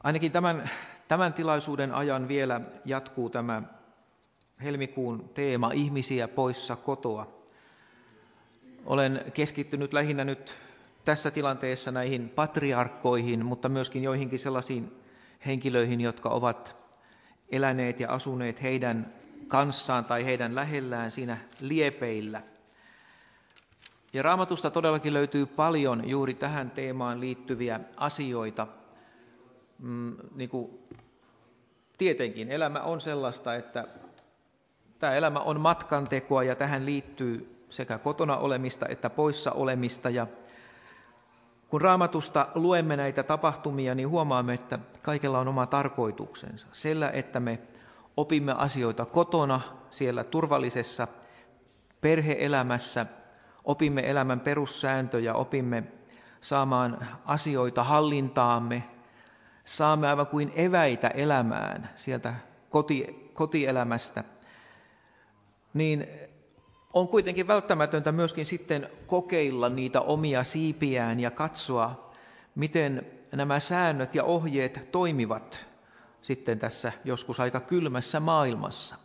Ainakin tämän tilaisuuden ajan vielä jatkuu tämä helmikuun teema ihmisiä poissa kotoa. Olen keskittynyt lähinnä nyt tässä tilanteessa näihin patriarkkoihin, mutta myöskin joihinkin sellaisiin henkilöihin, jotka ovat eläneet ja asuneet heidän kanssaan tai heidän lähellään siinä liepeillä. Ja Raamatusta todellakin löytyy paljon juuri tähän teemaan liittyviä asioita. Niin kuin tietenkin elämä on sellaista, että tämä elämä on matkantekoa ja tähän liittyy sekä kotona olemista että poissa olemista. Ja kun Raamatusta luemme näitä tapahtumia, niin huomaamme, että kaikella on oma tarkoituksensa. Sillä, että me opimme asioita kotona, siellä turvallisessa perhe-elämässä, opimme elämän perussääntöjä, opimme saamaan asioita hallintaamme, saamme aivan kuin eväitä elämään sieltä kotielämästä, niin on kuitenkin välttämätöntä myöskin sitten kokeilla niitä omia siipiään ja katsoa, miten nämä säännöt ja ohjeet toimivat sitten tässä joskus aika kylmässä maailmassa.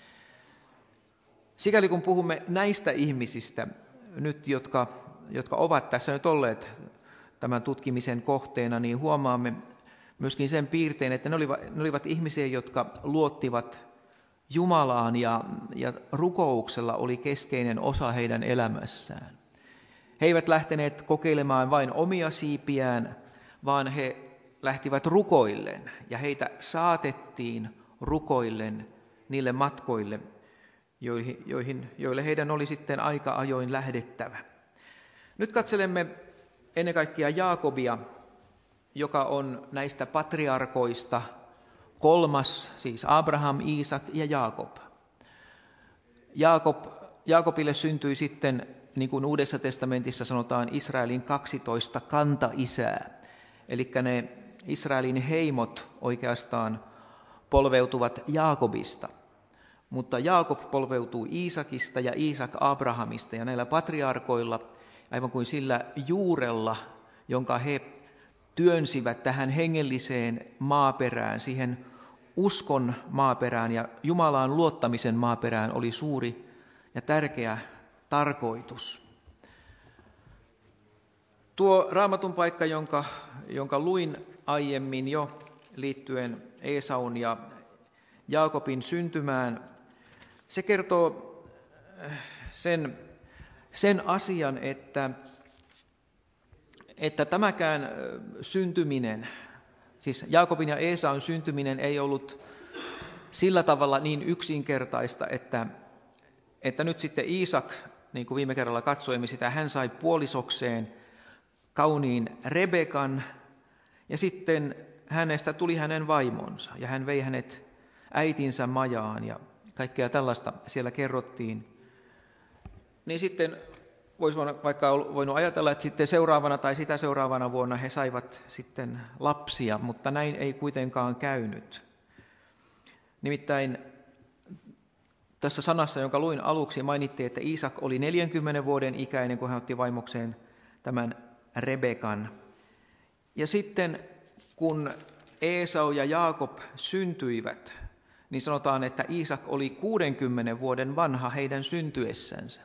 Sikäli kun puhumme näistä ihmisistä nyt, jotka ovat tässä nyt olleet tämän tutkimisen kohteena, niin huomaamme myöskin sen piirteen, että ne olivat ihmisiä, jotka luottivat Jumalaan ja rukouksella oli keskeinen osa heidän elämässään. He eivät lähteneet kokeilemaan vain omia siipiään, vaan he lähtivät rukoillen ja heitä saatettiin rukoillen niille matkoille, joille heidän oli sitten aika ajoin lähdettävä. Nyt katselemme ennen kaikkea Jaakobia, joka on näistä patriarkoista kolmas, siis Abraham, Iisak ja Jaakob. Jaakobille syntyi sitten, niin kuin Uudessa testamentissa sanotaan, Israelin 12 kantaisää. Eli ne Israelin heimot oikeastaan polveutuvat Jaakobista. Mutta Jaakob polveutuu Iisakista ja Iisak Abrahamista. Ja näillä patriarkoilla, aivan kuin sillä juurella, jonka he työnsivät tähän hengelliseen maaperään, siihen uskon maaperään ja Jumalaan luottamisen maaperään, oli suuri ja tärkeä tarkoitus. Tuo Raamatun paikka, jonka luin aiemmin jo liittyen Esaun ja Jaakobin syntymään, se kertoo sen asian, että tämäkään syntyminen, siis Jaakobin ja Esaun syntyminen ei ollut sillä tavalla niin yksinkertaista, että nyt sitten Iisak, niin kuin viime kerralla katsoimme sitä, hän sai puolisokseen kauniin Rebekan ja sitten hänestä tuli hänen vaimonsa ja hän vei hänet äitinsä majaan ja kaikkea tällaista siellä kerrottiin. Niin sitten voisi vaikka voinut ajatella, että sitten seuraavana tai sitä seuraavana vuonna he saivat sitten lapsia, mutta näin ei kuitenkaan käynyt. Nimittäin tässä sanassa, jonka luin aluksi, mainittiin, että Iisak oli 40 vuoden ikäinen, kun hän otti vaimokseen tämän Rebekan. Ja sitten kun Esau ja Jaakob syntyivät, niin sanotaan, että Iisak oli 60 vuoden vanha heidän syntyessänsä.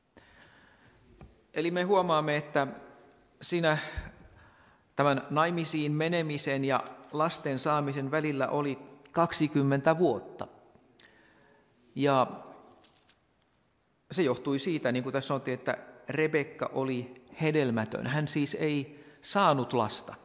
Eli me huomaamme, että siinä tämän naimisiin menemisen ja lasten saamisen välillä oli 20 vuotta. Ja se johtui siitä, niin kuin tässä sanottiin, että Rebekka oli hedelmätön. Hän siis ei saanut lasta.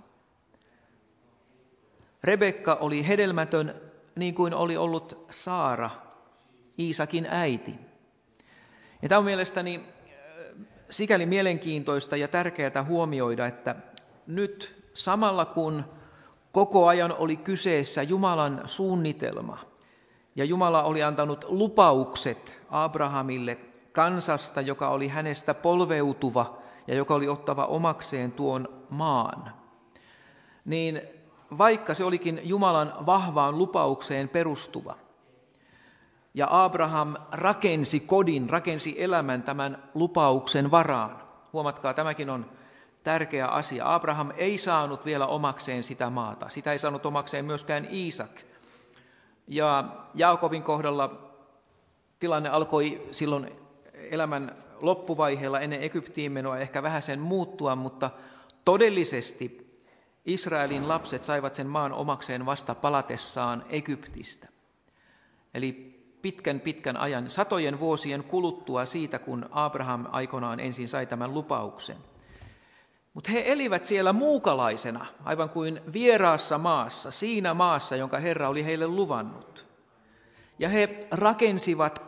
Rebekka oli hedelmätön niin kuin oli ollut Saara, Iisakin äiti. Ja tämä on mielestäni sikäli mielenkiintoista ja tärkeää huomioida, että nyt samalla kun koko ajan oli kyseessä Jumalan suunnitelma ja Jumala oli antanut lupaukset Abrahamille kansasta, joka oli hänestä polveutuva ja joka oli ottava omakseen tuon maan, niin vaikka se olikin Jumalan vahvaan lupaukseen perustuva, ja Abraham rakensi kodin, rakensi elämän tämän lupauksen varaan. Huomatkaa, tämäkin on tärkeä asia. Abraham ei saanut vielä omakseen sitä maata. Sitä ei saanut omakseen myöskään Iisak. Ja Jaakobin kohdalla tilanne alkoi silloin elämän loppuvaiheella ennen Egyptiin menoa ehkä vähän sen muuttua, mutta todellisesti Israelin lapset saivat sen maan omakseen vasta palatessaan Egyptistä. Eli pitkän ajan, satojen vuosien kuluttua siitä, kun Abraham aikoinaan ensin sai tämän lupauksen. Mutta he elivät siellä muukalaisena, aivan kuin vieraassa maassa, siinä maassa, jonka Herra oli heille luvannut. Ja he rakensivat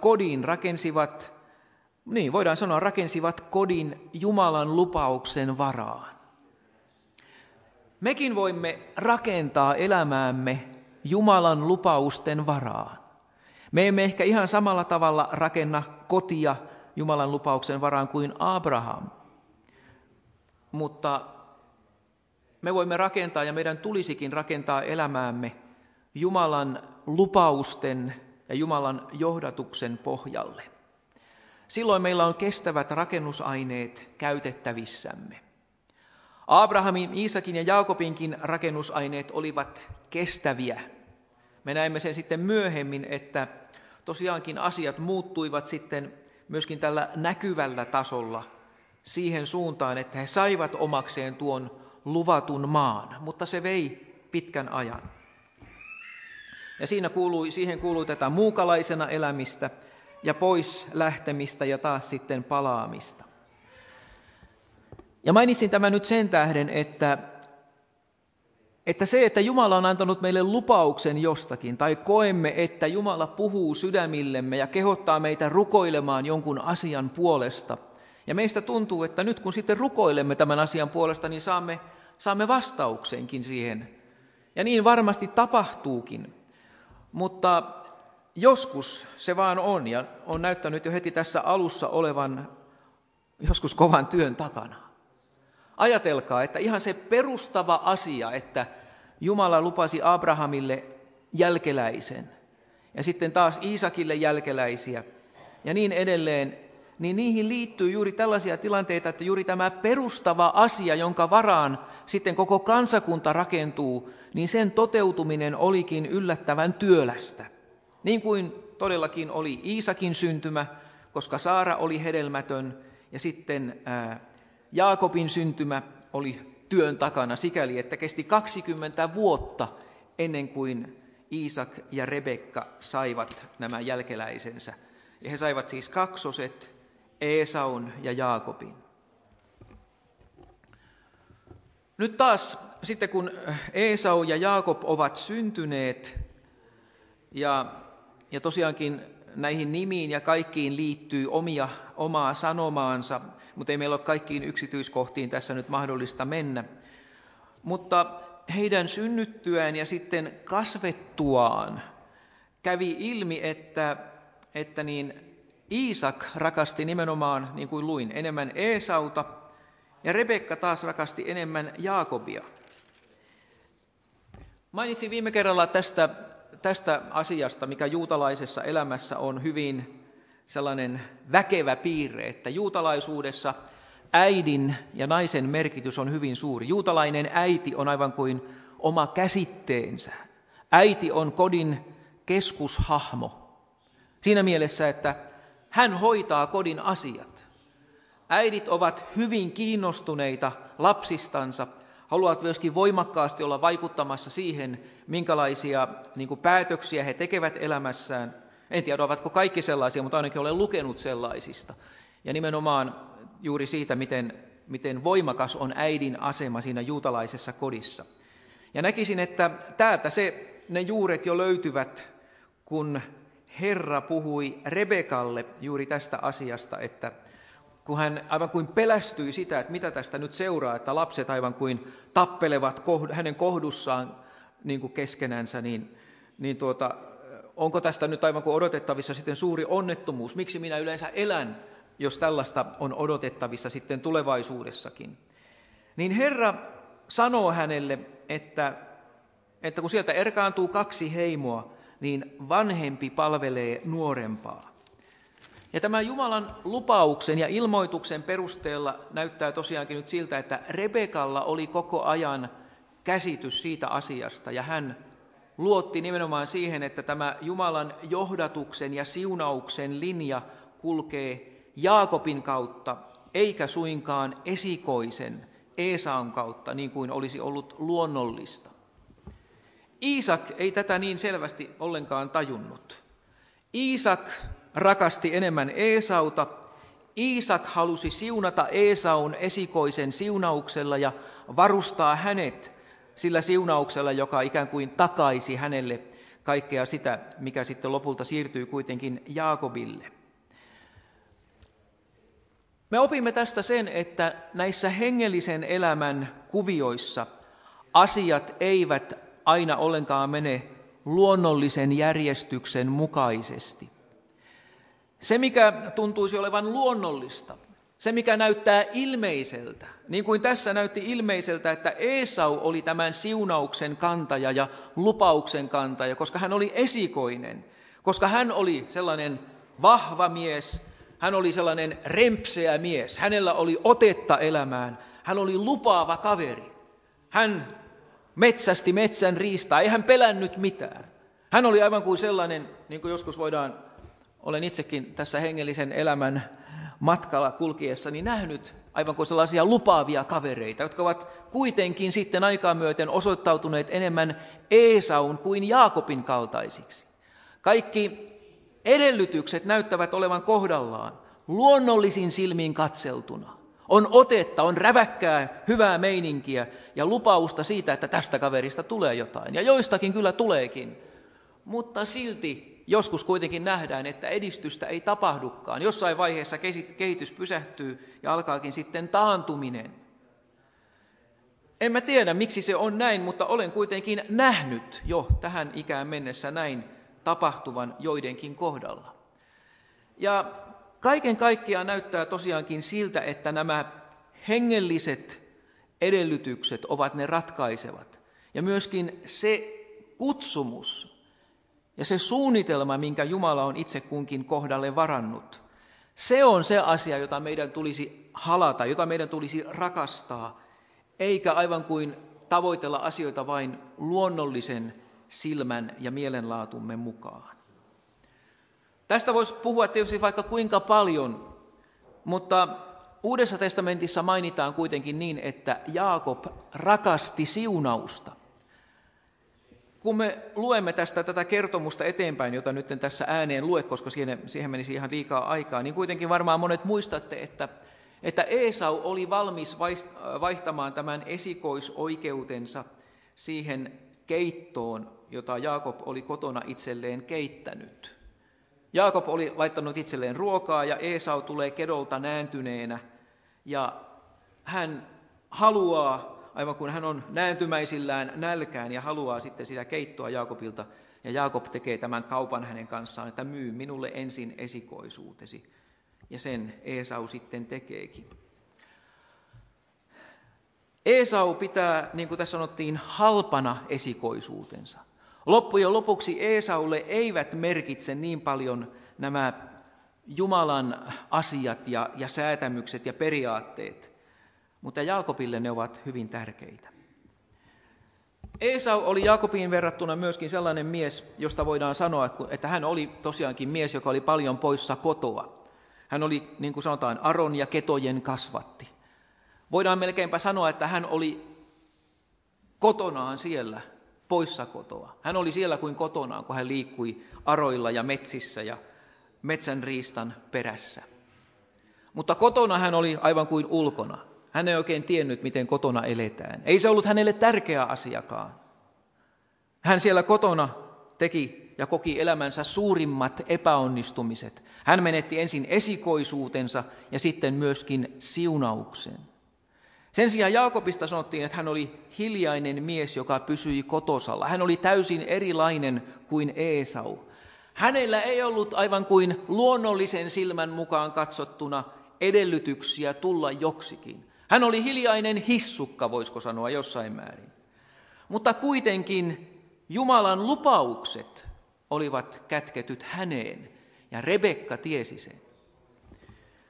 kodin Jumalan lupauksen varaan. Mekin voimme rakentaa elämäämme Jumalan lupausten varaan. Me emme ehkä ihan samalla tavalla rakenna kotia Jumalan lupauksen varaan kuin Abraham, mutta me voimme rakentaa ja meidän tulisikin rakentaa elämäämme Jumalan lupausten ja Jumalan johdatuksen pohjalle. Silloin meillä on kestävät rakennusaineet käytettävissämme. Abrahamin, Iisakin ja Jaakobinkin rakennusaineet olivat kestäviä. Me näemme sen sitten myöhemmin, että tosiaankin asiat muuttuivat sitten myöskin tällä näkyvällä tasolla siihen suuntaan, että he saivat omakseen tuon luvatun maan, mutta se vei pitkän ajan. Ja siihen kuului tätä muukalaisena elämistä ja pois lähtemistä ja taas sitten palaamista. Ja mainitsin tämän nyt sen tähden, että se, että Jumala on antanut meille lupauksen jostakin, tai koemme, että Jumala puhuu sydämillemme ja kehottaa meitä rukoilemaan jonkun asian puolesta, ja meistä tuntuu, että nyt kun sitten rukoilemme tämän asian puolesta, niin saamme vastauksenkin siihen. Ja niin varmasti tapahtuukin. Mutta joskus se vaan on, ja on näyttänyt jo heti tässä alussa olevan joskus kovan työn takana. Ajatelkaa, että ihan se perustava asia, että Jumala lupasi Abrahamille jälkeläisen ja sitten taas Iisakille jälkeläisiä ja niin edelleen, niin niihin liittyy juuri tällaisia tilanteita, että juuri tämä perustava asia, jonka varaan sitten koko kansakunta rakentuu, niin sen toteutuminen olikin yllättävän työlästä. Niin kuin todellakin oli Iisakin syntymä, koska Saara oli hedelmätön ja sitten Jaakobin syntymä oli työn takana sikäli, että kesti 20 vuotta ennen kuin Iisak ja Rebekka saivat nämä jälkeläisensä. Ja he saivat siis kaksoset, Eesaun ja Jaakobin. Nyt taas sitten kun Eesau ja Jaakob ovat syntyneet ja tosiaankin näihin nimiin ja kaikkiin liittyy omaa sanomaansa, mutta ei meillä ole kaikkiin yksityiskohtiin tässä nyt mahdollista mennä. Mutta heidän synnyttyään ja sitten kasvettuaan kävi ilmi, että Iisak rakasti nimenomaan, niin kuin luin, enemmän Eesauta ja Rebekka taas rakasti enemmän Jaakobia. Mainitsin viime kerralla tästä asiasta, mikä juutalaisessa elämässä on hyvin sellainen väkevä piirre, että juutalaisuudessa äidin ja naisen merkitys on hyvin suuri. Juutalainen äiti on aivan kuin oma käsitteensä. Äiti on kodin keskushahmo. Siinä mielessä, että hän hoitaa kodin asiat. Äidit ovat hyvin kiinnostuneita lapsistansa, haluavat myöskin voimakkaasti olla vaikuttamassa siihen, minkälaisia päätöksiä he tekevät elämässään. En tiedä, ovatko kaikki sellaisia, mutta ainakin olen lukenut sellaisista. Ja nimenomaan juuri siitä, miten voimakas on äidin asema siinä juutalaisessa kodissa. Ja näkisin, että täältä ne juuret jo löytyvät, kun Herra puhui Rebekalle juuri tästä asiasta, että kun hän aivan kuin pelästyi sitä, että mitä tästä nyt seuraa, että lapset aivan kuin tappelevat hänen kohdussaan niin kuin keskenänsä, onko tästä nyt aivan kuin odotettavissa sitten suuri onnettomuus? Miksi minä yleensä elän, jos tällaista on odotettavissa sitten tulevaisuudessakin? Niin Herra sanoo hänelle, että kun sieltä erkaantuu 2 heimoa, niin vanhempi palvelee nuorempaa. Ja tämän Jumalan lupauksen ja ilmoituksen perusteella näyttää tosiaankin nyt siltä, että Rebekalla oli koko ajan käsitys siitä asiasta, ja hän luotti nimenomaan siihen, että tämä Jumalan johdatuksen ja siunauksen linja kulkee Jaakobin kautta, eikä suinkaan esikoisen Eesaun kautta, niin kuin olisi ollut luonnollista. Iisak ei tätä niin selvästi ollenkaan tajunnut. Iisak rakasti enemmän Eesauta. Iisak halusi siunata Eesaun esikoisen siunauksella ja varustaa hänet sillä siunauksella, joka ikään kuin takaisi hänelle kaikkea sitä, mikä sitten lopulta siirtyy kuitenkin Jaakobille. Me opimme tästä sen, että näissä hengellisen elämän kuvioissa asiat eivät aina ollenkaan mene luonnollisen järjestyksen mukaisesti. Se, mikä tuntuisi olevan luonnollista, se, mikä näyttää ilmeiseltä, niin kuin tässä näytti ilmeiseltä, että Eesau oli tämän siunauksen kantaja ja lupauksen kantaja, koska hän oli esikoinen, koska hän oli sellainen vahva mies, hän oli sellainen rempseä mies, hänellä oli otetta elämään, hän oli lupaava kaveri. Hän metsästi metsän riistaa, ei hän pelännyt mitään. Hän oli aivan kuin sellainen, niin kuin joskus olen itsekin tässä hengellisen elämän matkalla kulkiessani nähnyt aivan kuin sellaisia lupaavia kavereita, jotka ovat kuitenkin sitten aikaa myöten osoittautuneet enemmän Eesaun kuin Jaakobin kaltaisiksi. Kaikki edellytykset näyttävät olevan kohdallaan, luonnollisin silmin katseltuna. On otetta, on räväkkää, hyvää meininkiä ja lupausta siitä, että tästä kaverista tulee jotain. Ja joistakin kyllä tuleekin, mutta silti joskus kuitenkin nähdään, että edistystä ei tapahdukaan. Jossain vaiheessa kehitys pysähtyy ja alkaakin sitten taantuminen. En mä tiedä, miksi se on näin, mutta olen kuitenkin nähnyt jo tähän ikään mennessä näin tapahtuvan joidenkin kohdalla. Ja kaiken kaikkiaan näyttää tosiaankin siltä, että nämä hengelliset edellytykset ovat ne ratkaisevat. Ja myöskin se kutsumus ja se suunnitelma, minkä Jumala on itse kunkin kohdalle varannut, se on se asia, jota meidän tulisi halata, jota meidän tulisi rakastaa, eikä aivan kuin tavoitella asioita vain luonnollisen silmän ja mielenlaatumme mukaan. Tästä voisi puhua tietysti vaikka kuinka paljon, mutta Uudessa testamentissa mainitaan kuitenkin niin, että Jaakob rakasti siunausta. Kun me luemme tätä kertomusta eteenpäin, jota nyt en tässä ääneen lue, koska siihen menisi ihan liikaa aikaa, niin kuitenkin varmaan monet muistatte, että Eesau oli valmis vaihtamaan tämän esikoisoikeutensa siihen keittoon, jota Jaakob oli kotona itselleen keittänyt. Jaakob oli laittanut itselleen ruokaa ja Eesau tulee kedolta nääntyneenä ja hän haluaa, aivan kun hän on nääntymäisillään nälkään ja haluaa sitten sitä keittoa Jaakobilta. Ja Jaakob tekee tämän kaupan hänen kanssaan, että myy minulle ensin esikoisuutesi. Ja sen Eesau sitten tekeekin. Eesau pitää, niin kuin tässä sanottiin, halpana esikoisuutensa. Loppujen lopuksi Eesaulle eivät merkitse niin paljon nämä Jumalan asiat ja säätämykset ja periaatteet, mutta Jaakobille ne ovat hyvin tärkeitä. Eesau oli Jaakobiin verrattuna myöskin sellainen mies, josta voidaan sanoa, että hän oli tosiaankin mies, joka oli paljon poissa kotoa. Hän oli, niin kuin sanotaan, aron ja ketojen kasvatti. Voidaan melkeinpä sanoa, että hän oli kotonaan siellä, poissa kotoa. Hän oli siellä kuin kotonaan, kun hän liikkui aroilla ja metsissä ja metsän riistan perässä. Mutta kotona hän oli aivan kuin ulkona. Hän ei oikein tiennyt, miten kotona eletään. Ei se ollut hänelle tärkeä asiakaan. Hän siellä kotona teki ja koki elämänsä suurimmat epäonnistumiset. Hän menetti ensin esikoisuutensa ja sitten myöskin siunauksen. Sen sijaan Jaakobista sanottiin, että hän oli hiljainen mies, joka pysyi kotosalla. Hän oli täysin erilainen kuin Eesau. Hänellä ei ollut aivan kuin luonnollisen silmän mukaan katsottuna edellytyksiä tulla joksikin. Hän oli hiljainen hissukka, voisiko sanoa jossain määrin. Mutta kuitenkin Jumalan lupaukset olivat kätketyt häneen, ja Rebekka tiesi sen.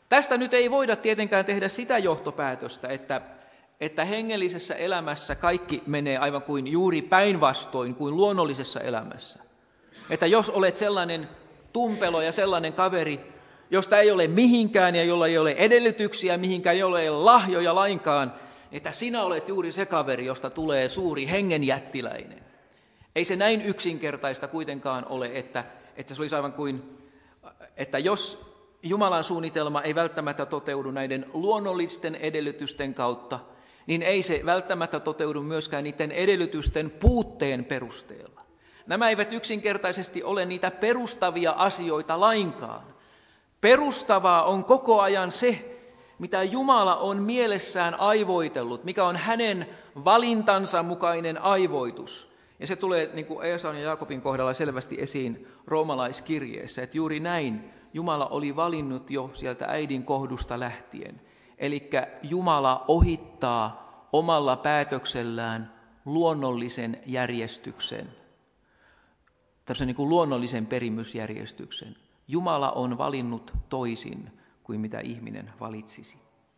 Tästä nyt ei voida tietenkään tehdä sitä johtopäätöstä, että hengellisessä elämässä kaikki menee aivan kuin juuri päinvastoin kuin luonnollisessa elämässä. Että jos olet sellainen tumpelo ja sellainen kaveri, josta ei ole mihinkään ja jolla ei ole edellytyksiä mihinkään, jolla ei ole lahjoja lainkaan, että sinä olet juuri se kaveri, josta tulee suuri hengenjättiläinen. Ei se näin yksinkertaista kuitenkaan ole, että se olisi aivan kuin, että jos Jumalan suunnitelma ei välttämättä toteudu näiden luonnollisten edellytysten kautta, niin ei se välttämättä toteudu myöskään niiden edellytysten puutteen perusteella. Nämä eivät yksinkertaisesti ole niitä perustavia asioita lainkaan. Perustavaa on koko ajan se, mitä Jumala on mielessään aivoitellut, mikä on hänen valintansa mukainen aivoitus. Ja se tulee niin kuin Eesaun ja Jaakobin kohdalla selvästi esiin roomalaiskirjeessä, että juuri näin Jumala oli valinnut jo sieltä äidin kohdusta lähtien. Eli Jumala ohittaa omalla päätöksellään luonnollisen järjestyksen, tämmöisen niin kuin luonnollisen perimysjärjestyksen. Jumala on valinnut toisin kuin mitä ihminen valitsisi.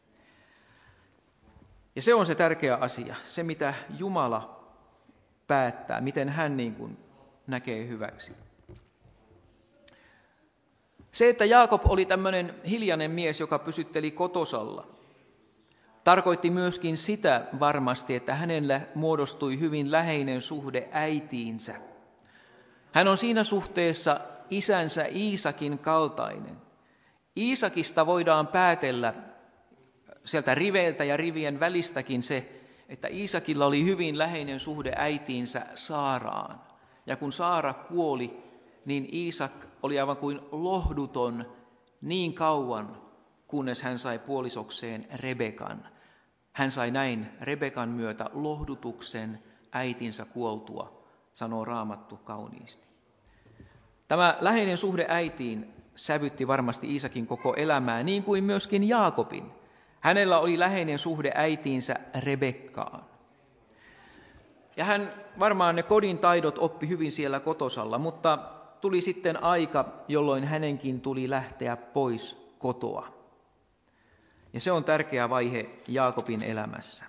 Ja se on se tärkeä asia, se mitä Jumala päättää, miten hän niin kuin näkee hyväksi. Se, että Jaakob oli tämmöinen hiljainen mies, joka pysytteli kotosalla, tarkoitti myöskin sitä varmasti, että hänellä muodostui hyvin läheinen suhde äitiinsä. Hän on siinä suhteessa isänsä Iisakin kaltainen. Iisakista voidaan päätellä sieltä riveiltä ja rivien välistäkin se, että Iisakilla oli hyvin läheinen suhde äitiinsä Saaraan. Ja kun Saara kuoli, niin Iisak oli aivan kuin lohduton niin kauan, kunnes hän sai puolisokseen Rebekan. Hän sai näin Rebekan myötä lohdutuksen äitinsä kuoltua, sanoo Raamattu kauniisti. Tämä läheinen suhde äitiin sävytti varmasti Iisakin koko elämää, niin kuin myöskin Jaakobin. Hänellä oli läheinen suhde äitiinsä Rebekkaan. Ja hän varmaan ne kodin taidot oppi hyvin siellä kotosalla, mutta tuli sitten aika, jolloin hänenkin tuli lähteä pois kotoa. Ja se on tärkeä vaihe Jaakobin elämässä.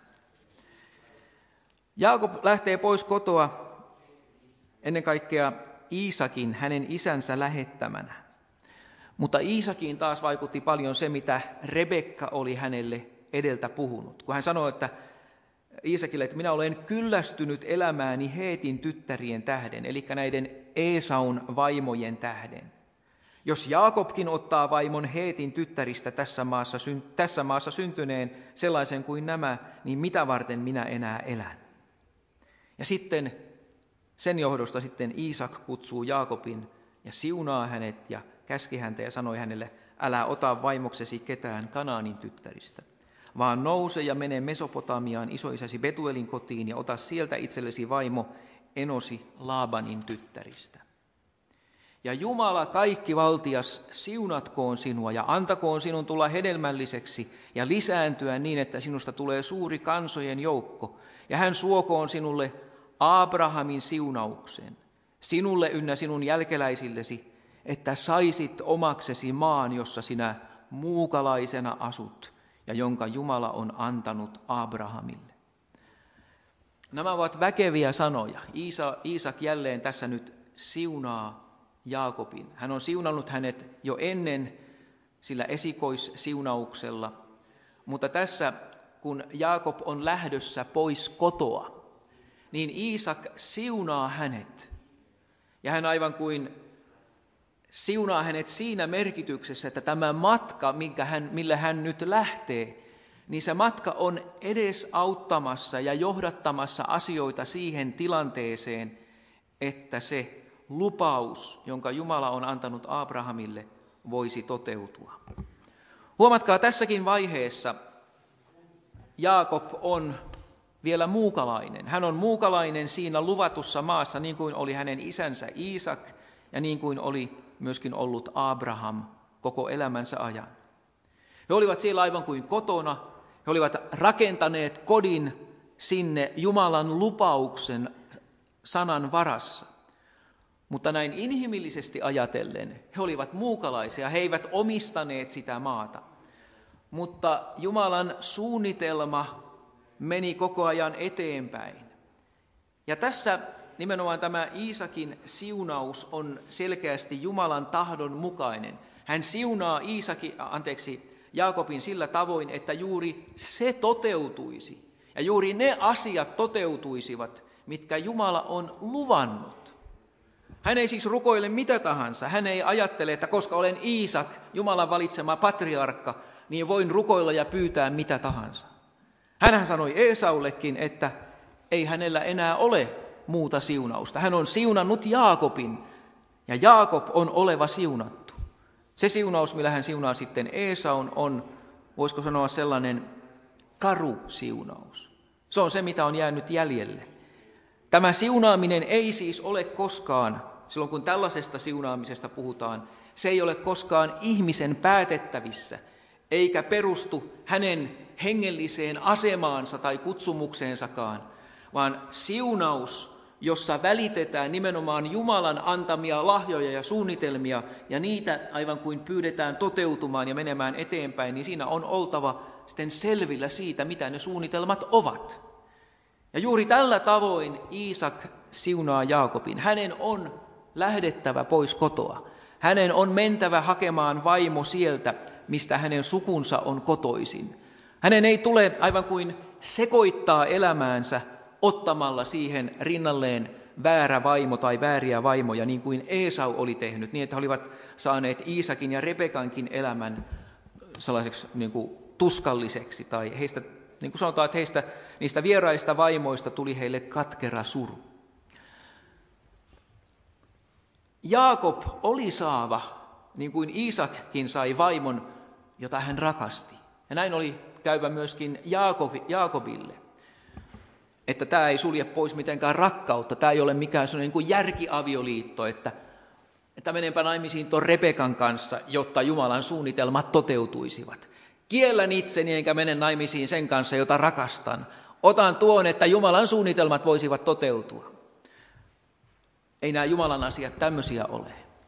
Jaakob lähtee pois kotoa ennen kaikkea Iisakin, hänen isänsä lähettämänä. Mutta Iisakiin taas vaikutti paljon se, mitä Rebekka oli hänelle edeltä puhunut. Kun hän sanoi, että Iisakille, että minä olen kyllästynyt elämääni Heetin tyttärien tähden, eli näiden Eesaun vaimojen tähden. Jos Jaakobkin ottaa vaimon Heetin tyttäristä tässä maassa syntyneen sellaisen kuin nämä, niin mitä varten minä enää elän? Ja sitten sen johdosta sitten Iisak kutsuu Jaakobin ja siunaa hänet ja käski häntä ja sanoi hänelle, älä ota vaimoksesi ketään Kanaanin tyttäristä, vaan nouse ja mene Mesopotamiaan isoisäsi Betuelin kotiin ja ota sieltä itsellesi vaimo enosi Laabanin tyttäristä. Ja Jumala kaikkivaltias siunatkoon sinua ja antakoon sinun tulla hedelmälliseksi ja lisääntyä niin, että sinusta tulee suuri kansojen joukko. Ja hän suokoon sinulle Abrahamin siunauksen, sinulle ynnä sinun jälkeläisillesi, että saisit omaksesi maan, jossa sinä muukalaisena asut ja jonka Jumala on antanut Abrahamille. Nämä ovat väkeviä sanoja. Iisak jälleen tässä nyt siunaa Jaakobin. Hän on siunannut hänet jo ennen sillä esikoissiunauksella, mutta tässä kun Jaakob on lähdössä pois kotoa, niin Iisak siunaa hänet. Ja hän aivan kuin siunaa hänet siinä merkityksessä, että tämä matka, millä hän nyt lähtee, niin se matka on edesauttamassa ja johdattamassa asioita siihen tilanteeseen, että se lupaus, jonka Jumala on antanut Abrahamille, voisi toteutua. Huomatkaa, tässäkin vaiheessa Jaakob on vielä muukalainen. Hän on muukalainen siinä luvatussa maassa, niin kuin oli hänen isänsä Iisak ja niin kuin oli myöskin ollut Abraham koko elämänsä ajan. He olivat siellä aivan kuin kotona. He olivat rakentaneet kodin sinne Jumalan lupauksen sanan varassa. Mutta näin inhimillisesti ajatellen he olivat muukalaisia, he eivät omistaneet sitä maata. mutta Jumalan suunnitelma meni koko ajan eteenpäin. Ja tässä nimenomaan tämä Iisakin siunaus on selkeästi Jumalan tahdon mukainen. Hän siunaa Jaakobin sillä tavoin, että juuri se toteutuisi. Ja juuri ne asiat toteutuisivat, mitkä Jumala on luvannut. Hän ei siis rukoile mitä tahansa. Hän ei ajattele, että koska olen Iisak, Jumalan valitsema patriarkka, niin voin rukoilla ja pyytää mitä tahansa. Hänhän sanoi Eesaullekin, että ei hänellä enää ole muuta siunausta. Hän on siunannut Jaakobin, ja Jaakob on oleva siunattu. Se siunaus, millä hän siunaa sitten Eesaun, on, voisiko sanoa, sellainen karu siunaus. Se on se, mitä on jäänyt jäljelle. Tämä siunaaminen ei siis ole koskaan, silloin kun tällaisesta siunaamisesta puhutaan, se ei ole koskaan ihmisen päätettävissä, eikä perustu hänen hengelliseen asemaansa tai kutsumukseensakaan, vaan siunaus, jossa välitetään nimenomaan Jumalan antamia lahjoja ja suunnitelmia, ja niitä aivan kuin pyydetään toteutumaan ja menemään eteenpäin, niin siinä on oltava sitten selvillä siitä, mitä ne suunnitelmat ovat. Ja juuri tällä tavoin Iisak siunaa Jaakobin. Hänen on lähdettävä pois kotoa. Hänen on mentävä hakemaan vaimo sieltä, mistä hänen sukunsa on kotoisin. Hänen ei tule aivan kuin sekoittaa elämäänsä ottamalla siihen rinnalleen väärä vaimo tai vääriä vaimoja, niin kuin Eesau oli tehnyt, niin että he olivat saaneet Iisakin ja Rebekankin elämän sellaiseksi niin kuin tuskalliseksi, tai heistä, niin kuin sanotaan, että niistä vieraista vaimoista tuli heille katkera suru. Jaakob oli saava, niin kuin Iisakkin sai vaimon, jota hän rakasti. Ja näin oli käyvä myöskin Jaakobille. Että tämä ei sulje pois mitenkään rakkautta. Tämä ei ole mikään sellainen niin kuin järkiavioliitto, että menenpä naimisiin tuon Rebekan kanssa, jotta Jumalan suunnitelmat toteutuisivat. Kiellän itseni enkä mene naimisiin sen kanssa, jota rakastan. Otan tuon, että Jumalan suunnitelmat voisivat toteutua. Ei nämä Jumalan asiat tämmöisiä ole.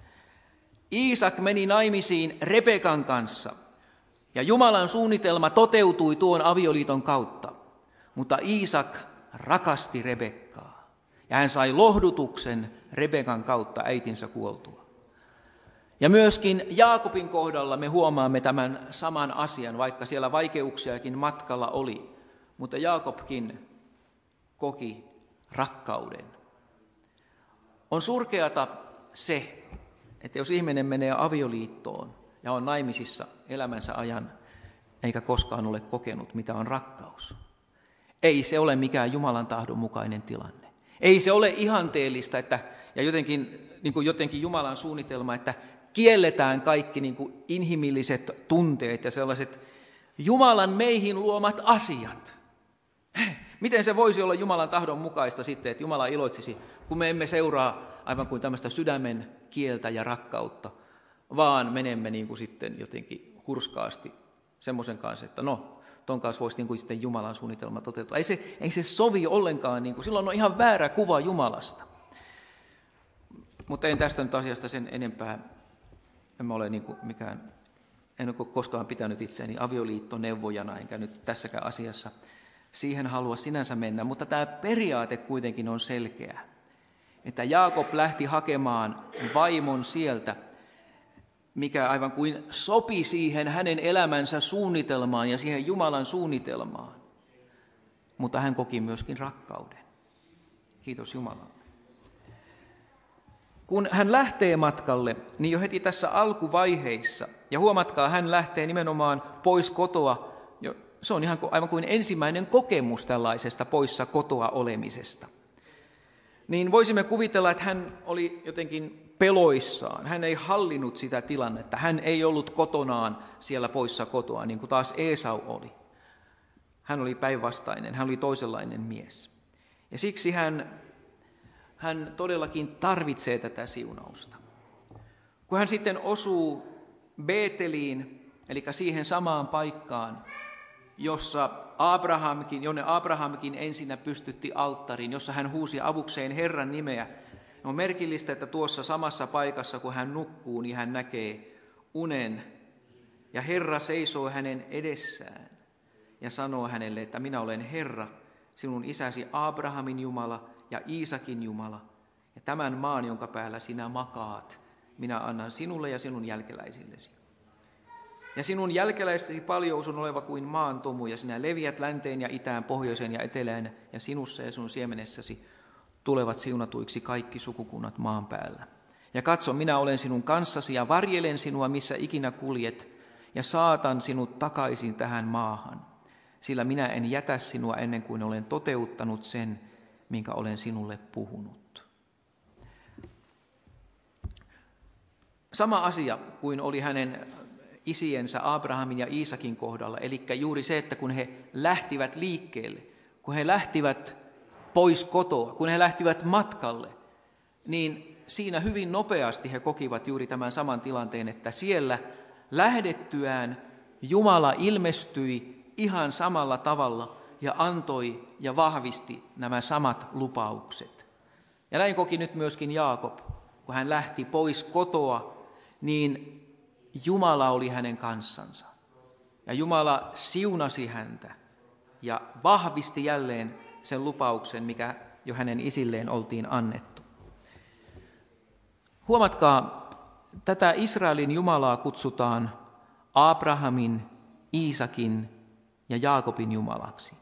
Iisak meni naimisiin Rebekan kanssa, ja Jumalan suunnitelma toteutui tuon avioliiton kautta. Mutta Iisak rakasti Rebekkaa, ja hän sai lohdutuksen Rebekan kautta äitinsä kuoltua. Ja myöskin Jaakobin kohdalla me huomaamme tämän saman asian, vaikka siellä vaikeuksiakin matkalla oli. Mutta Jaakobkin koki rakkauden. On surkeata se, että jos ihminen menee avioliittoon ja on naimisissa elämänsä ajan, eikä koskaan ole kokenut, mitä on rakkaus. Ei se ole mikään Jumalan tahdon mukainen tilanne. Ei se ole ihanteellista, ja jotenkin Jumalan suunnitelma, että kielletään kaikki niin kuin inhimilliset tunteet ja sellaiset Jumalan meihin luomat asiat. Miten se voisi olla Jumalan tahdon mukaista sitten, että Jumala iloitsisi, kun me emme seuraa aivan kuin tämmöistä sydämen kieltä ja rakkautta, vaan menemme niin kuin sitten jotenkin hurskaasti semmoisen kanssa, että ton kanssa voisi niin kuin sitten Jumalan suunnitelma toteutua. Ei se sovi ollenkaan, niin kuin, silloin on ihan väärä kuva Jumalasta. Mutta en tästä nyt asiasta sen enempää, en ole niin kuin en ole koskaan pitänyt itseäni avioliittoneuvojana, enkä nyt tässäkään asiassa siihen halua sinänsä mennä, mutta tämä periaate kuitenkin on selkeä, että Jaakob lähti hakemaan vaimon sieltä, mikä aivan kuin sopi siihen hänen elämänsä suunnitelmaan ja siihen Jumalan suunnitelmaan. Mutta hän koki myöskin rakkauden. Kiitos Jumalalle. Kun hän lähtee matkalle, niin jo heti tässä alkuvaiheissa, ja huomatkaa, hän lähtee nimenomaan pois kotoa, se on aivan kuin ensimmäinen kokemus tällaisesta poissa kotoa olemisesta. Niin voisimme kuvitella, että hän oli jotenkin peloissaan. Hän ei hallinnut sitä tilannetta. Hän ei ollut kotonaan siellä poissa kotoa, niin kuin taas Eesau oli. Hän oli päinvastainen, hän oli toisenlainen mies. Ja siksi hän todellakin tarvitsee tätä siunausta. Kun hän sitten osuu Beeteliin, eli siihen samaan paikkaan, jonne Abrahamkin ensinnä pystytti alttarin, jossa hän huusi avukseen Herran nimeä. On merkillistä, että tuossa samassa paikassa, kun hän nukkuu, niin hän näkee unen, Ja Herra seisoo hänen edessään ja sanoo hänelle, että minä olen Herra, sinun isäsi Abrahamin Jumala ja Iisakin Jumala. Ja tämän maan, jonka päällä sinä makaat, minä annan sinulle ja sinun jälkeläisillesi. Ja sinun jälkeläistesi paljous on oleva kuin maan tomu, ja sinä leviät länteen ja itään, pohjoiseen ja etelään, ja sinussa ja sun siemenessäsi tulevat siunatuiksi kaikki sukukunnat maan päällä. Ja katso, minä olen sinun kanssasi ja varjelen sinua, missä ikinä kuljet, ja saatan sinut takaisin tähän maahan. Sillä minä en jätä sinua ennen kuin olen toteuttanut sen, minkä olen sinulle puhunut. Sama asia kuin oli hänen isiensä Abrahamin ja Iisakin kohdalla, eli juuri se, että kun he lähtivät liikkeelle, kun he lähtivät pois kotoa, kun he lähtivät matkalle, niin siinä hyvin nopeasti he kokivat juuri tämän saman tilanteen, että siellä lähdettyään Jumala ilmestyi ihan samalla tavalla ja antoi ja vahvisti nämä samat lupaukset. Ja näin koki nyt myöskin Jaakob, kun hän lähti pois kotoa, niin Jumala oli hänen kanssansa. Ja Jumala siunasi häntä ja vahvisti jälleen sen lupauksen, mikä jo hänen isilleen oltiin annettu. Huomatkaa, tätä Israelin Jumalaa kutsutaan Abrahamin, Iisakin ja Jaakobin Jumalaksi.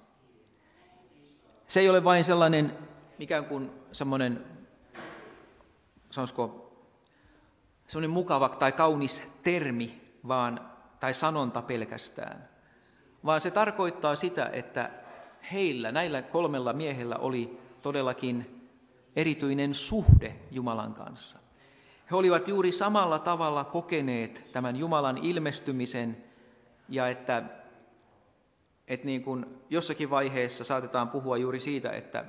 Se ei ole vain sellainen ikään kuin semmoinen, sanoisiko, semmoinen mukava tai kaunis termi tai sanonta pelkästään, vaan se tarkoittaa sitä, että näillä kolmella miehellä oli todellakin erityinen suhde Jumalan kanssa. He olivat juuri samalla tavalla kokeneet tämän Jumalan ilmestymisen ja että niin kuin jossakin vaiheessa saatetaan puhua juuri siitä, että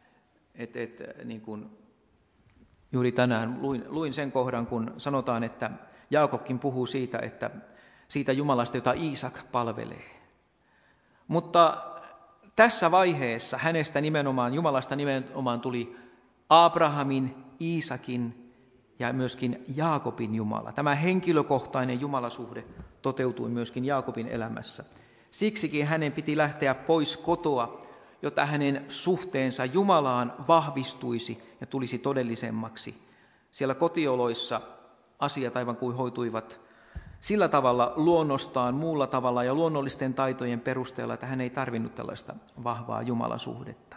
niin kuin juuri tänään luin sen kohdan, kun sanotaan, että Jaakobkin puhuu siitä Jumalasta, jota Iisak palvelee. Mutta tässä vaiheessa Jumalasta nimenomaan tuli Abrahamin, Iisakin ja myöskin Jaakobin Jumala. Tämä henkilökohtainen Jumalasuhde toteutui myöskin Jaakobin elämässä. Siksikin hänen piti lähteä pois kotoa, jotta hänen suhteensa Jumalaan vahvistuisi ja tulisi todellisemmaksi. Siellä kotioloissa asiat aivan kuin hoituivat sillä tavalla luonnostaan, muulla tavalla ja luonnollisten taitojen perusteella, että hän ei tarvinnut tällaista vahvaa Jumalasuhdetta.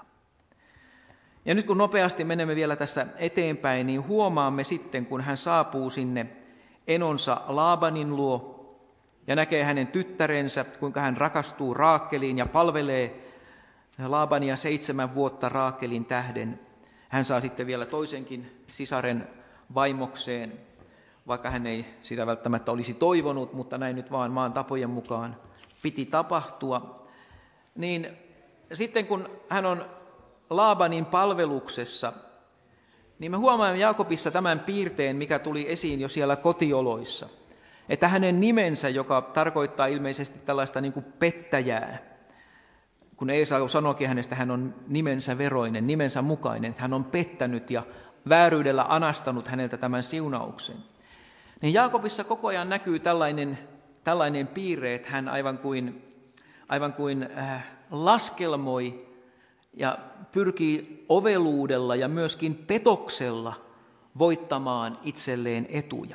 Ja nyt kun nopeasti menemme vielä tässä eteenpäin, niin huomaamme sitten, kun hän saapuu sinne enonsa Laabanin luo ja näkee hänen tyttärensä, kuinka hän rakastuu Raakeliin ja palvelee Laabania 7 vuotta Raakelin tähden. Hän saa sitten vielä toisenkin sisaren vaimokseen, vaikka hän ei sitä välttämättä olisi toivonut, mutta näin nyt vaan maan tapojen mukaan piti tapahtua. Niin sitten kun hän on Laabanin palveluksessa, niin me huomaamme Jaakobissa tämän piirteen, mikä tuli esiin jo siellä kotioloissa. Että hänen nimensä, joka tarkoittaa ilmeisesti tällaista niin kuin pettäjää, kun Eesau sanoikin hänestä, hän on nimensä veroinen, nimensä mukainen, että hän on pettänyt ja vääryydellä anastanut häneltä tämän siunauksen. Niin Jaakobissa koko ajan näkyy tällainen piirre, että hän aivan kuin laskelmoi ja pyrkii oveluudella ja myöskin petoksella voittamaan itselleen etuja.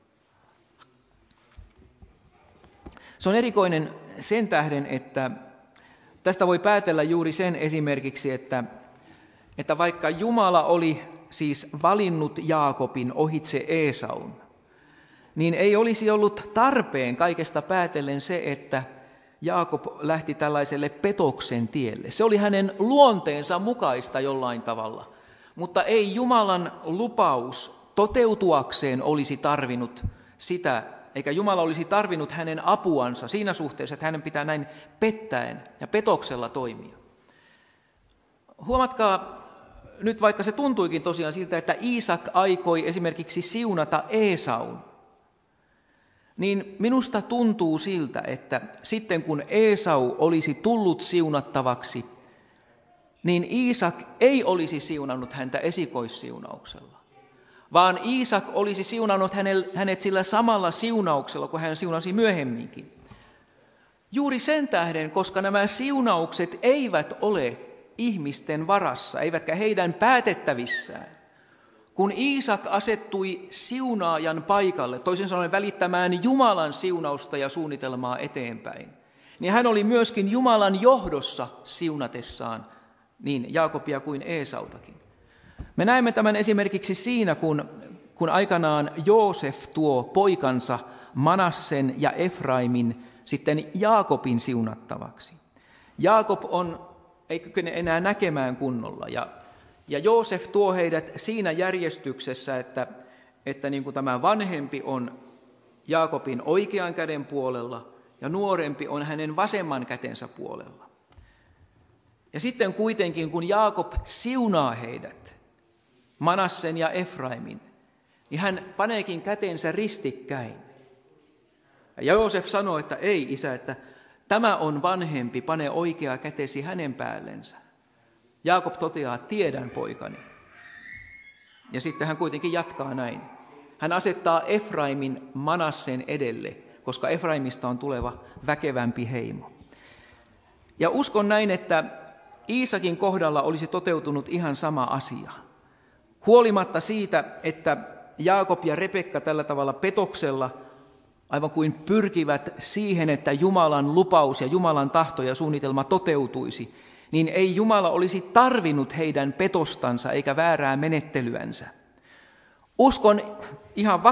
Se on erikoinen sen tähden, että tästä voi päätellä juuri sen esimerkiksi, että vaikka Jumala oli siis valinnut Jaakobin ohitse Eesaun, niin ei olisi ollut tarpeen kaikesta päätellen se, että Jaakob lähti tällaiselle petoksen tielle. Se oli hänen luonteensa mukaista jollain tavalla, mutta ei Jumalan lupaus toteutuakseen olisi tarvinnut sitä, eikä Jumala olisi tarvinnut hänen apuansa siinä suhteessa, että hänen pitää näin pettäen ja petoksella toimia. Huomatkaa nyt, vaikka se tuntuikin tosiaan siltä, että Iisak aikoi esimerkiksi siunata Eesaun, niin minusta tuntuu siltä, että sitten kun Eesau olisi tullut siunattavaksi, niin Iisak ei olisi siunannut häntä esikoissiunauksella, vaan Iisak olisi siunannut hänet sillä samalla siunauksella, kun hän siunasi myöhemminkin. Juuri sen tähden, koska nämä siunaukset eivät ole ihmisten varassa, eivätkä heidän päätettävissään. Kun Iisak asettui siunaajan paikalle, toisin sanoen välittämään Jumalan siunausta ja suunnitelmaa eteenpäin, niin hän oli myöskin Jumalan johdossa siunatessaan niin Jaakobia kuin Eesautakin. Me näemme tämän esimerkiksi siinä, kun aikanaan Joosef tuo poikansa Manassen ja Efraimin sitten Jaakobin siunattavaksi. Jaakob ei kykene enää näkemään kunnolla ja Joosef tuo heidät siinä järjestyksessä, että niin kuin tämä vanhempi on Jaakobin oikean käden puolella ja nuorempi on hänen vasemman kätensä puolella. Ja sitten kuitenkin, kun Jaakob siunaa heidät, Manassen ja Efraimin, niin hän paneekin kätensä ristikkäin. Ja Joosef sanoi, että ei isä, että tämä on vanhempi, pane oikea kätesi hänen päällensä. Jaakob toteaa, tiedän poikani. Ja sitten hän kuitenkin jatkaa näin. Hän asettaa Efraimin Manassen edelle, koska Efraimista on tuleva väkevämpi heimo. Ja uskon näin, että Iisakin kohdalla olisi toteutunut ihan sama asia. Huolimatta siitä, että Jaakob ja Rebekka tällä tavalla petoksella aivan kuin pyrkivät siihen, että Jumalan lupaus ja Jumalan tahto ja suunnitelma toteutuisi, niin ei Jumala olisi tarvinnut heidän petostansa eikä väärää menettelyänsä. Uskon ihan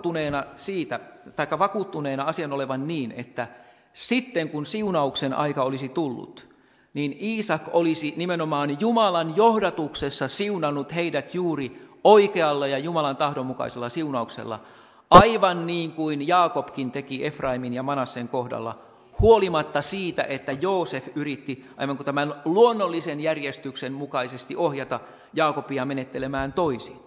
vakuuttuneena asian olevan niin, että sitten kun siunauksen aika olisi tullut, niin Iisak olisi nimenomaan Jumalan johdatuksessa siunannut heidät juuri oikealla ja Jumalan tahdonmukaisella siunauksella, aivan niin kuin Jaakobkin teki Efraimin ja Manassen kohdalla, huolimatta siitä, että Joosef yritti aivan kuin tämän luonnollisen järjestyksen mukaisesti ohjata Jaakobia menettelemään toisin.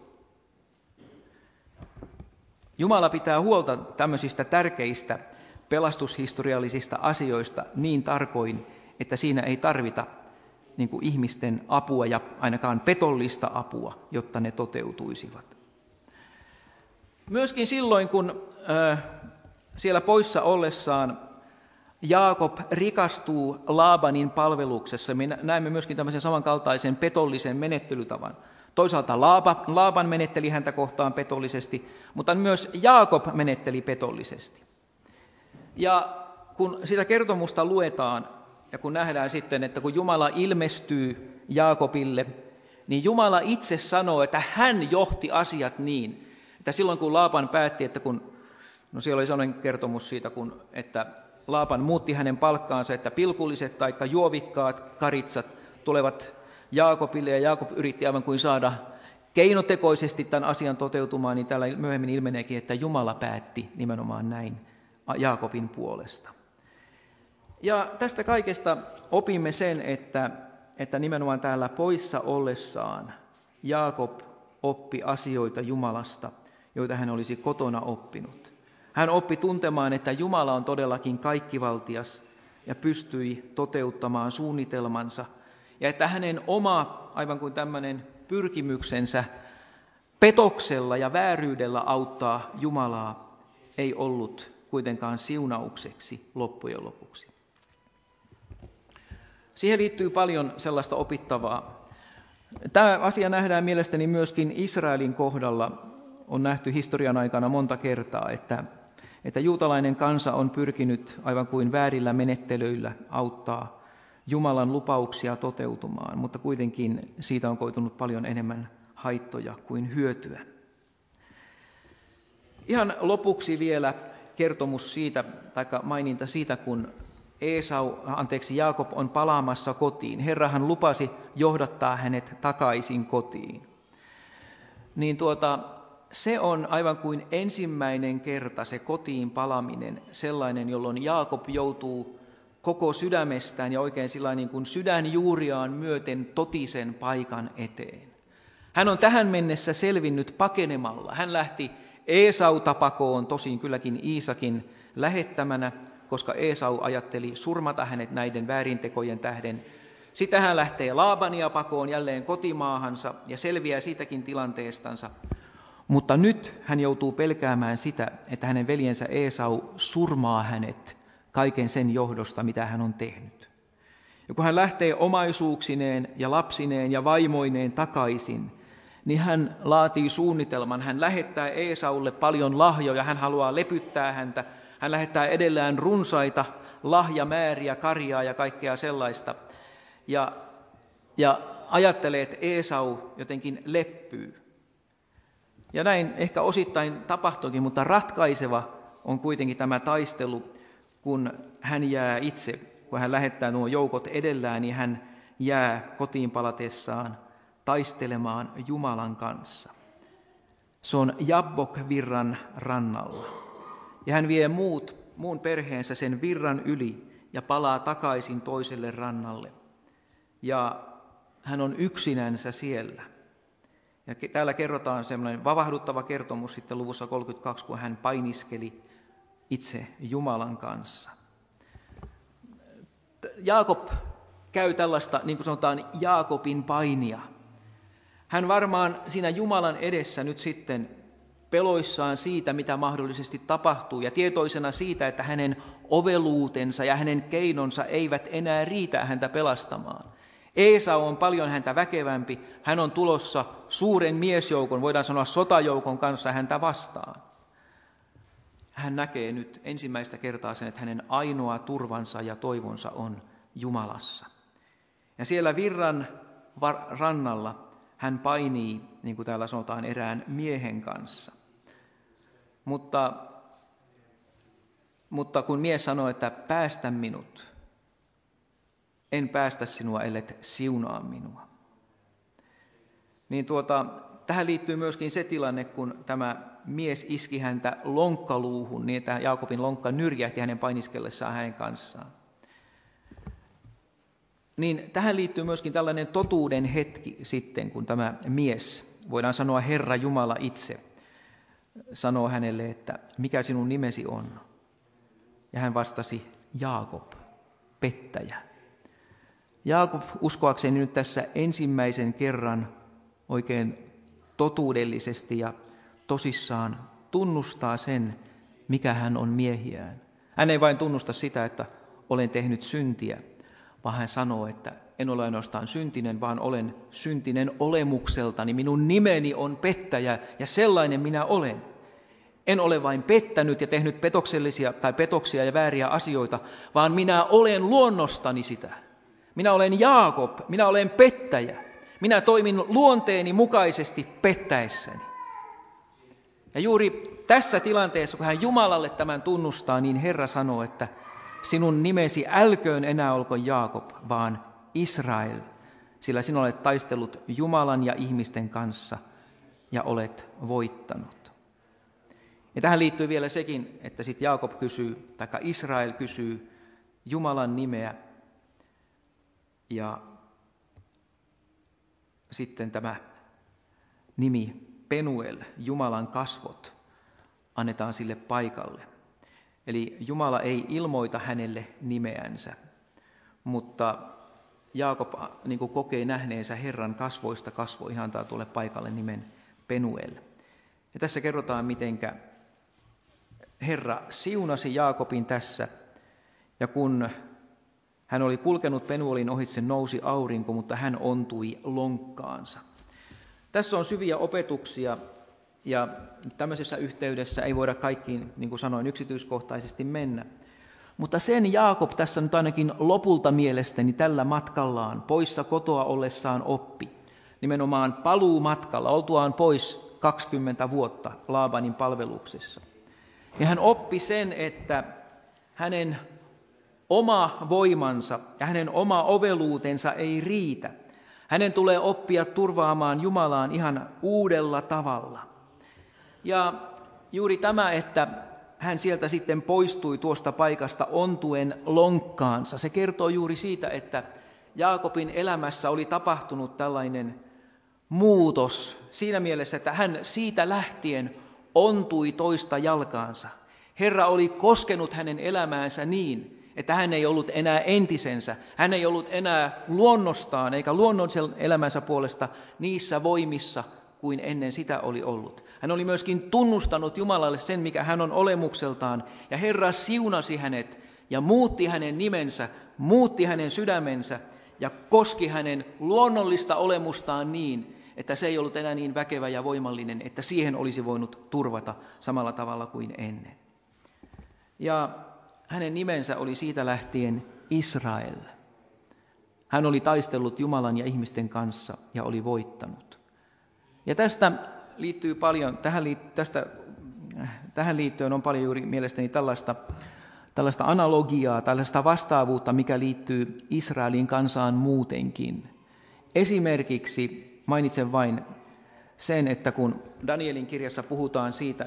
Jumala pitää huolta tämmöisistä tärkeistä pelastushistoriallisista asioista niin tarkoin, että siinä ei tarvita niin kuin ihmisten apua ja ainakaan petollista apua, jotta ne toteutuisivat. Myöskin silloin, kun siellä poissa ollessaan Jaakob rikastuu Laabanin palveluksessa, me näemme myöskin tämmöisen samankaltaisen petollisen menettelytavan. Toisaalta Laaban menetteli häntä kohtaan petollisesti, mutta myös Jaakob menetteli petollisesti. Ja kun sitä kertomusta luetaan ja kun nähdään sitten, että kun Jumala ilmestyy Jaakobille, niin Jumala itse sanoo, että hän johti asiat niin, että silloin kun Laaban päätti, että siellä oli sellainen kertomus siitä, että Laaban muutti hänen palkkaansa, että pilkulliset tai juovikkaat karitsat tulevat Jaakobille, ja Jaakob yritti aivan kuin saada keinotekoisesti tämän asian toteutumaan, niin täällä myöhemmin ilmeneekin, että Jumala päätti nimenomaan näin Jaakobin puolesta. Ja tästä kaikesta opimme sen, että nimenomaan täällä poissa ollessaan Jaakob oppi asioita Jumalasta, joita hän olisi kotona oppinut. Hän oppi tuntemaan, että Jumala on todellakin kaikkivaltias ja pystyi toteuttamaan suunnitelmansa, ja että hänen oma, aivan kuin tämmöinen pyrkimyksensä petoksella ja vääryydellä auttaa Jumalaa ei ollut kuitenkaan siunaukseksi loppujen lopuksi. Siihen liittyy paljon sellaista opittavaa. Tämä asia nähdään mielestäni myöskin Israelin kohdalla. On nähty historian aikana monta kertaa, että juutalainen kansa on pyrkinyt aivan kuin väärillä menettelyillä auttaa Jumalan lupauksia toteutumaan, mutta kuitenkin siitä on koitunut paljon enemmän haittoja kuin hyötyä. Ihan lopuksi vielä kertomus siitä, tai maininta siitä, kun Jaakob on palaamassa kotiin. Herrahan lupasi johdattaa hänet takaisin kotiin. Niin se on aivan kuin ensimmäinen kerta se kotiin palaminen, sellainen, jolloin Jaakob joutuu koko sydämestään ja oikein sillain niin kuin sydänjuuriaan myöten totisen paikan eteen. Hän on tähän mennessä selvinnyt pakenemalla. Hän lähti Eesauta pakoon, tosin kylläkin Iisakin lähettämänä, koska Eesau ajatteli surmata hänet näiden väärintekojen tähden. Sitten hän lähtee Laabania pakoon jälleen kotimaahansa ja selviää siitäkin tilanteestansa. Mutta nyt hän joutuu pelkäämään sitä, että hänen veljensä Esau surmaa hänet kaiken sen johdosta, mitä hän on tehnyt. Ja kun hän lähtee omaisuuksineen ja lapsineen ja vaimoineen takaisin, niin hän laatii suunnitelman. Hän lähettää Esaulle paljon lahjoja, hän haluaa lepyttää häntä. Hän lähettää edellään runsaita lahjamääriä, karjaa ja kaikkea sellaista. Ja ajattelee, että Esau jotenkin leppyy. Ja näin ehkä osittain tapahtuikin, mutta ratkaiseva on kuitenkin tämä taistelu, kun hän jää itse, kun hän lähettää nuo joukot edellään, niin hän jää kotiin palatessaan taistelemaan Jumalan kanssa. Se on Jabbok-virran rannalla. Ja hän vie muun perheensä sen virran yli ja palaa takaisin toiselle rannalle. Ja hän on yksinänsä siellä. Ja täällä kerrotaan semmoinen vavahduttava kertomus sitten luvussa 32, kun hän painiskeli itse Jumalan kanssa. Jaakob käy tällaista, niin kuin sanotaan, Jaakobin painia. Hän varmaan siinä Jumalan edessä nyt sitten peloissaan siitä, mitä mahdollisesti tapahtuu, ja tietoisena siitä, että hänen oveluutensa ja hänen keinonsa eivät enää riitä häntä pelastamaan. Esau on paljon häntä väkevämpi, hän on tulossa suuren miesjoukon, voidaan sanoa sotajoukon kanssa häntä vastaan. Hän näkee nyt ensimmäistä kertaa sen, että hänen ainoa turvansa ja toivonsa on Jumalassa. Ja siellä virran rannalla hän painii, niin kuin täällä sanotaan, erään miehen kanssa. Mutta kun mies sanoo, että päästä minut, en päästä sinua, ellet siunaa minua. Niin tähän liittyy myöskin se tilanne, kun tämä mies iski häntä lonkkaluuhun, niin että Jaakobin lonkka nyrjähti hänen painiskellessaan hänen kanssaan. Niin tähän liittyy myöskin tällainen totuuden hetki sitten, kun tämä mies, voidaan sanoa Herra Jumala itse, sanoo hänelle, että mikä sinun nimesi on? Ja hän vastasi, Jaakob, pettäjä. Jaakob uskoakseni nyt tässä ensimmäisen kerran oikein totuudellisesti ja tosissaan tunnustaa sen, mikä hän on miehiään. Hän ei vain tunnusta sitä, että olen tehnyt syntiä, vaan hän sanoo, että en ole ainoastaan syntinen, vaan olen syntinen olemukseltani. Minun nimeni on pettäjä ja sellainen minä olen. En ole vain pettänyt ja tehnyt petoksia ja vääriä asioita, vaan minä olen luonnostani sitä. Minä olen Jaakob, minä olen pettäjä. Minä toimin luonteeni mukaisesti pettäessäni. Ja juuri tässä tilanteessa, kun hän Jumalalle tämän tunnustaa, niin Herra sanoo, että sinun nimesi älköön enää olko Jaakob, vaan Israel, sillä sinä olet taistellut Jumalan ja ihmisten kanssa ja olet voittanut. Ja tähän liittyy vielä sekin, että sitten Jaakob kysyy, tai Israel kysyy Jumalan nimeä, ja sitten tämä nimi Penuel, Jumalan kasvot, annetaan sille paikalle. Eli Jumala ei ilmoita hänelle nimeänsä, mutta Jaakob niin kuin kokee nähneensä Herran kasvoista kasvoihin, antaa tuolle paikalle nimen Penuel. Ja tässä kerrotaan, mitenkä Herra siunasi Jaakobin tässä, ja kun hän oli kulkenut Penuelin ohitse, nousi aurinko, mutta hän ontui lonkkaansa. Tässä on syviä opetuksia, ja tämmöisessä yhteydessä ei voida kaikkiin, niin kuin sanoin, yksityiskohtaisesti mennä. Mutta sen Jaakob tässä nyt ainakin lopulta mielestäni tällä matkallaan, poissa kotoa ollessaan oppi. Nimenomaan paluumatkalla, oltuaan pois 20 vuotta Laabanin palveluksessa. Ja hän oppi sen, että hänen oma voimansa ja hänen oma oveluutensa ei riitä. Hänen tulee oppia turvaamaan Jumalaan ihan uudella tavalla. Ja juuri tämä, että hän sieltä sitten poistui tuosta paikasta ontuen lonkkaansa, se kertoo juuri siitä, että Jaakobin elämässä oli tapahtunut tällainen muutos siinä mielessä, että hän siitä lähtien ontui toista jalkaansa. Herra oli koskenut hänen elämäänsä niin, että hän ei ollut enää entisensä, hän ei ollut enää luonnostaan eikä luonnollisen elämänsä puolesta niissä voimissa, kuin ennen sitä oli ollut. Hän oli myöskin tunnustanut Jumalalle sen, mikä hän on olemukseltaan, ja Herra siunasi hänet ja muutti hänen nimensä, muutti hänen sydämensä ja koski hänen luonnollista olemustaan niin, että se ei ollut enää niin väkevä ja voimallinen, että siihen olisi voinut turvata samalla tavalla kuin ennen. Ja hänen nimensä oli siitä lähtien Israel. Hän oli taistellut Jumalan ja ihmisten kanssa ja oli voittanut. Ja tästä liittyy paljon, tähän liittyen on paljon juuri mielestäni tällaista analogiaa, tällaista vastaavuutta, mikä liittyy Israelin kansaan muutenkin. Esimerkiksi mainitsen vain sen, että kun Danielin kirjassa puhutaan siitä,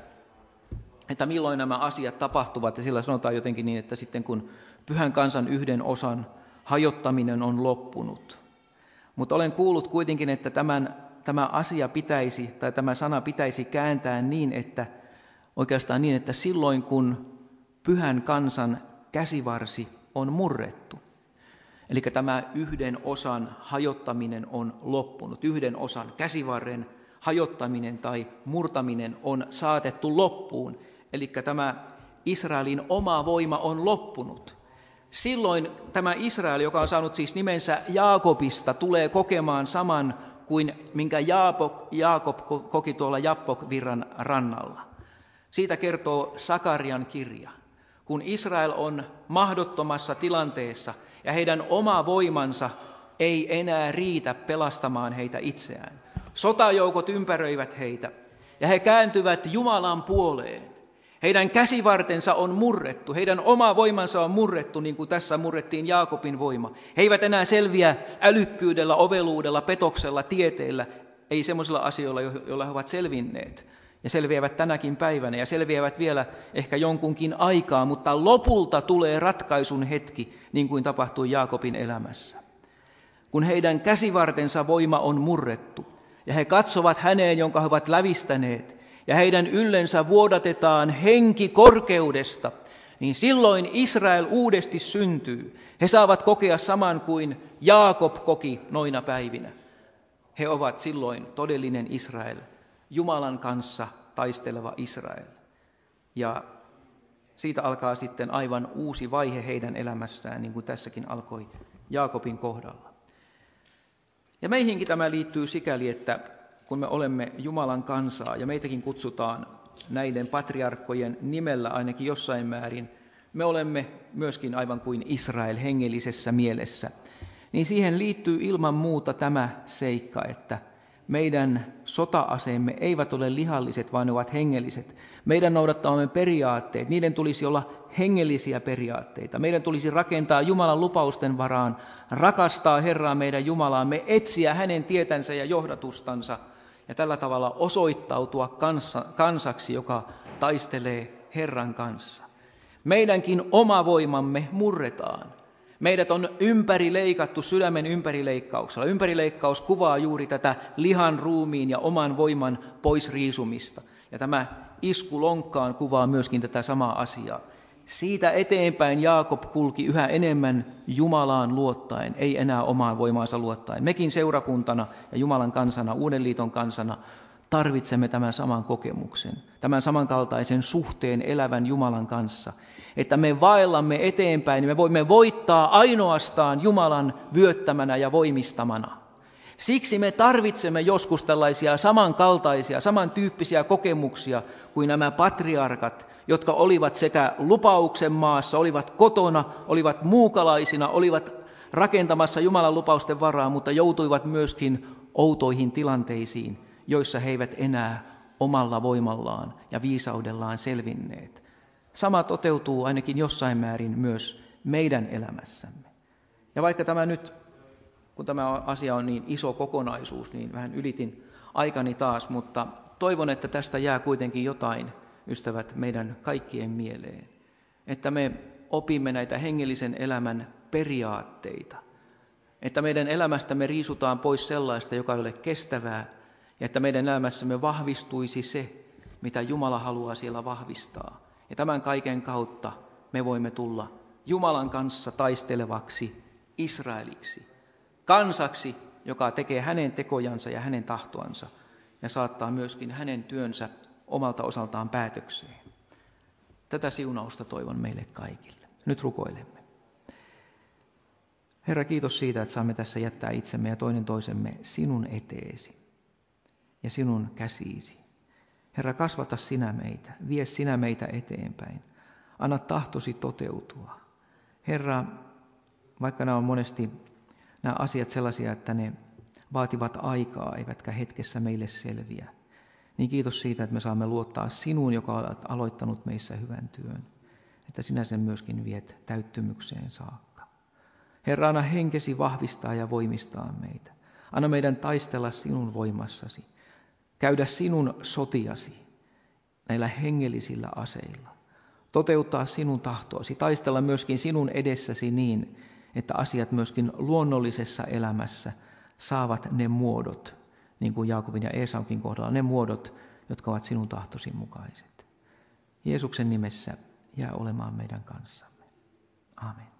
että milloin nämä asiat tapahtuvat, ja sillä sanotaan jotenkin niin, että sitten kun pyhän kansan yhden osan hajottaminen on loppunut. Mutta olen kuullut kuitenkin, että tämä asia pitäisi, tai tämä sana pitäisi kääntää niin, että oikeastaan niin, että silloin kun pyhän kansan käsivarsi on murrettu. Eli tämä yhden osan hajottaminen on loppunut. Yhden osan käsivarren hajottaminen tai murtaminen on saatettu loppuun. Eli tämä Israelin oma voima on loppunut. Silloin tämä Israel, joka on saanut siis nimensä Jaakobista, tulee kokemaan saman kuin minkä Jaakob koki tuolla Jabbok-virran rannalla. Siitä kertoo Sakarian kirja. Kun Israel on mahdottomassa tilanteessa ja heidän oma voimansa ei enää riitä pelastamaan heitä itseään. Sotajoukot ympäröivät heitä ja he kääntyvät Jumalan puoleen. Heidän käsivartensa on murrettu, heidän oma voimansa on murrettu, niin kuin tässä murrettiin Jaakobin voima. He eivät enää selviä älykkyydellä, oveluudella, petoksella, tieteellä, ei semmoisilla asioilla, joilla he ovat selvinneet. Ja selviävät tänäkin päivänä ja selviävät vielä ehkä jonkunkin aikaa, mutta lopulta tulee ratkaisun hetki, niin kuin tapahtui Jaakobin elämässä. Kun heidän käsivartensa voima on murrettu ja he katsovat häneen, jonka he ovat lävistäneet, ja heidän yllensä vuodatetaan henki korkeudesta, niin silloin Israel uudesti syntyy. He saavat kokea saman kuin Jaakob koki noina päivinä. He ovat silloin todellinen Israel, Jumalan kanssa taisteleva Israel. Ja siitä alkaa sitten aivan uusi vaihe heidän elämässään, niin kuin tässäkin alkoi Jaakobin kohdalla. Ja meihinkin tämä liittyy sikäli, että kun me olemme Jumalan kansaa ja meitäkin kutsutaan näiden patriarkkojen nimellä ainakin jossain määrin, me olemme myöskin aivan kuin Israel hengellisessä mielessä, niin siihen liittyy ilman muuta tämä seikka, että meidän sota-aseemme eivät ole lihalliset, vaan ne ovat hengelliset. Meidän noudattamamme periaatteet, niiden tulisi olla hengellisiä periaatteita. Meidän tulisi rakentaa Jumalan lupausten varaan, rakastaa Herraa meidän Jumalaamme, etsiä hänen tietänsä ja johdatustansa ja tällä tavalla osoittautua kansaksi, joka taistelee Herran kanssa. Meidänkin oma voimamme murretaan. Meidät on ympärileikattu sydämen ympärileikkauksella. Ympärileikkaus kuvaa juuri tätä lihan, ruumiin ja oman voiman poisriisumista. Ja tämä isku lonkkaan kuvaa myöskin tätä samaa asiaa. Siitä eteenpäin Jaakob kulki yhä enemmän Jumalaan luottaen, ei enää omaan voimaansa luottaen. Mekin seurakuntana ja Jumalan kansana, Uuden liiton kansana, tarvitsemme tämän saman kokemuksen, tämän samankaltaisen suhteen elävän Jumalan kanssa, että me vaellamme eteenpäin, niin me voimme voittaa ainoastaan Jumalan vyöttämänä ja voimistamana. Siksi me tarvitsemme joskus tällaisia samankaltaisia, samantyyppisiä kokemuksia kuin nämä patriarkat, jotka olivat sekä lupauksen maassa, olivat kotona, olivat muukalaisina, olivat rakentamassa Jumalan lupausten varaa, mutta joutuivat myöskin outoihin tilanteisiin, joissa he eivät enää omalla voimallaan ja viisaudellaan selvinneet. Sama toteutuu ainakin jossain määrin myös meidän elämässämme. Ja vaikka tämä nyt, kun tämä asia on niin iso kokonaisuus, niin vähän ylitin aikani taas, mutta toivon, että tästä jää kuitenkin jotain, ystävät, meidän kaikkien mieleen. Että me opimme näitä hengellisen elämän periaatteita. Että meidän elämästämme riisutaan pois sellaista, joka ei ole kestävää, ja että meidän elämässämme vahvistuisi se, mitä Jumala haluaa siellä vahvistaa. Ja tämän kaiken kautta me voimme tulla Jumalan kanssa taistelevaksi Israeliksi, kansaksi, joka tekee hänen tekojansa ja hänen tahtoansa, ja saattaa myöskin hänen työnsä omalta osaltaan päätökseen. Tätä siunausta toivon meille kaikille. Nyt rukoilemme. Herra, kiitos siitä, että saamme tässä jättää itsemme ja toinen toisemme sinun eteesi ja sinun käsiisi. Herra, kasvata sinä meitä, vie sinä meitä eteenpäin. Anna tahtosi toteutua. Herra, vaikka nämä on monesti nämä asiat sellaisia, että ne vaativat aikaa, eivätkä hetkessä meille selviä, niin kiitos siitä, että me saamme luottaa sinuun, joka olet aloittanut meissä hyvän työn, että sinä sen myöskin viet täyttymykseen saakka. Herra, anna henkesi vahvistaa ja voimistaa meitä. Anna meidän taistella sinun voimassasi, käydä sinun sotiasi näillä hengellisillä aseilla, toteuttaa sinun tahtoasi, taistella myöskin sinun edessäsi niin, että asiat myöskin luonnollisessa elämässä saavat ne muodot, niin kuin Jaakobin ja Eesaukin kohdalla, ne muodot, jotka ovat sinun tahtosi mukaiset. Jeesuksen nimessä jää olemaan meidän kanssamme. Amen.